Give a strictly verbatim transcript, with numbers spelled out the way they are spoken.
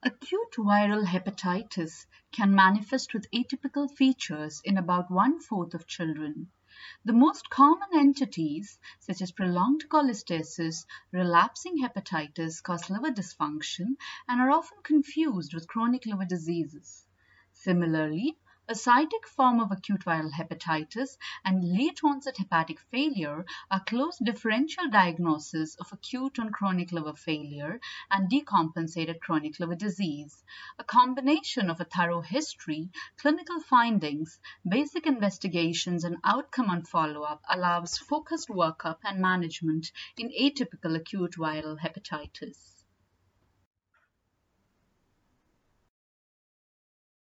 Acute viral hepatitis can manifest with atypical features in about one-fourth of children. The most common entities, such as prolonged cholestasis, relapsing hepatitis, cause liver dysfunction and are often confused with chronic liver diseases. Similarly, a cytic form of acute viral hepatitis and late-onset hepatic failure are close differential diagnoses of acute and chronic liver failure and decompensated chronic liver disease. A combination of a thorough history, clinical findings, basic investigations, and outcome and follow-up allows focused workup and management in atypical acute viral hepatitis.